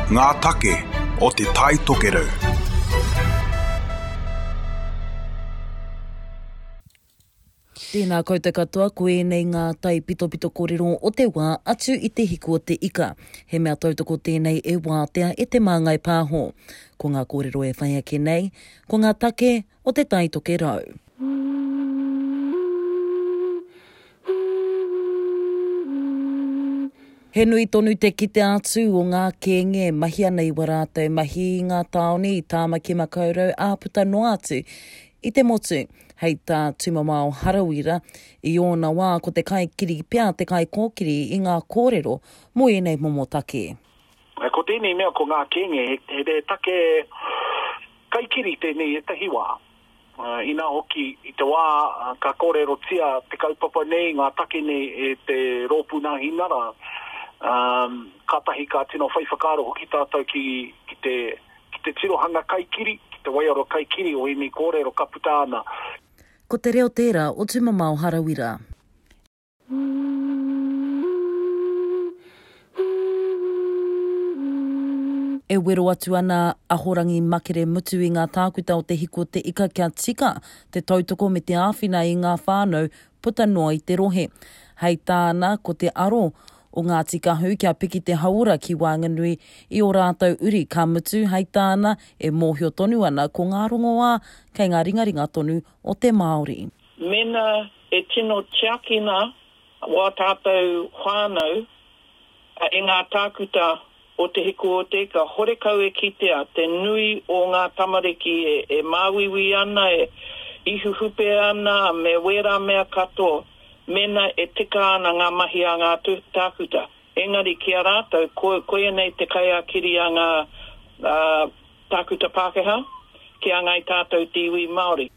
ngā take o te tai tokerau. Tēnā koutou katoa, koe nei ngā tai pito kōrero o te wā atu i te hiku o te ika. He mea tautoko tēnei e wātea e te māngai pāho. Ko ngā kōrero e whai ake nei, ko ngā take o te tai tokerau. He nui tonu te kite atu o ngā kenge mahi ana i warātou mahi i ngā taone i tāmaki makaurau āputa no atu. I te motu, hei tā tumamao harawira, i ōna wā ko te kai kiri pia, te kai kōkiri i ngā kōrero, mo i nei momo take. Ko tēnei mea ko ngā kenge, he te take kai kiri tēnei e tahi wā. Ina hoki i te wā ka kōrero tia te kaupapa nei, ngā take nei e te rōpuna hinara. Kātahi ka tino whaiwhakaro hoki tātou ki te tirohanga kai kiri, ki te waiaro kai kiri o imi kōrero ka putāna. Ko te reo tērā o tumamao harawira. E wero atu ana ahorangi makere mutu i ngā tākuta o te hiko te ika kia tika, te tautoko me te āwhina i ngā whānau puta noa i te rohe. Hei tāna ko te aro o ngā tikahu kia piki te haura ki Whanganui i o rātou uri ka mutu. Hei tāna e mōhio tonu ana ko ngā rongoā kei ngā ringaringa tonu o te Māori. Mena e tino tiakina wā tātou whānau e ngā tākuta o te hiko o te ka horekau e kitea, te nui o ngā tamariki e māwiwi ana, e ihuhupe ana, me wera mea katoa, mena e tika ana ngā mahi a ngā tākuta. Engari kia rātou, koe nei te kaia kiri a ngā tākuta Pākehā, kia ngai tātou tiwi Māori.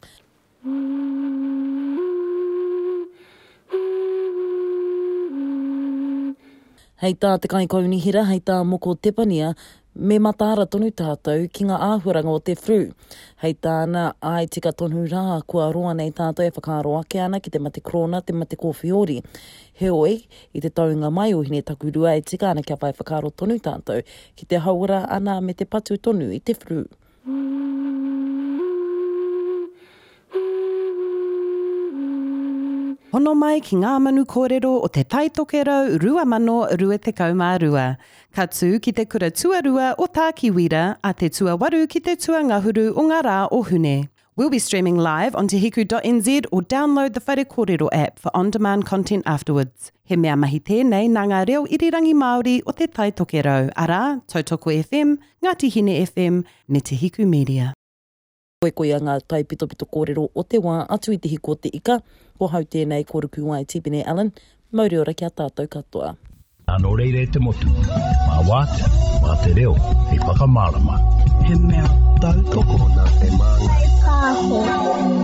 Hei tā te kai kaunihira, hei tā moko tepania, me mataara tonu tātou ki ngā āhuaranga o te fru. Hei tāna ai tika tonu rā, kua roa nei tātou e whakaro ake ana ki te mate krona, te mate kōwhiori. He oi, i te taunga mai o hine takurua e tika ana kia whai whakaro tonu tātou, ki te haura ana me te patu tonu i te fru. Hono mai ki ngā manu kōrero o te tai tokerau 2022. Ka tū ki te kura tuarua o tā kiwira a te tuawaru ki te tuangahuru o ngā rā o hune. We'll be streaming live on tehiku.nz or download the Whare Kōrero app for on-demand content afterwards. He mea mahi tēnei nā ngā reo irirangi Māori o te tai tokerau. Arā, Tautoko FM, Ngāti Hine FM, me Tehiku Media. Koe ngā tai pito kōrero o te wā atu i te hiko o te ika, ko hau tēnei kōruku ai Tipene Allen, mauri ora kia tātou katoa. Anō reire te motu, mā wātea, mā te reo, hei whakamārama. He mea tautoko nā te māngai pāho.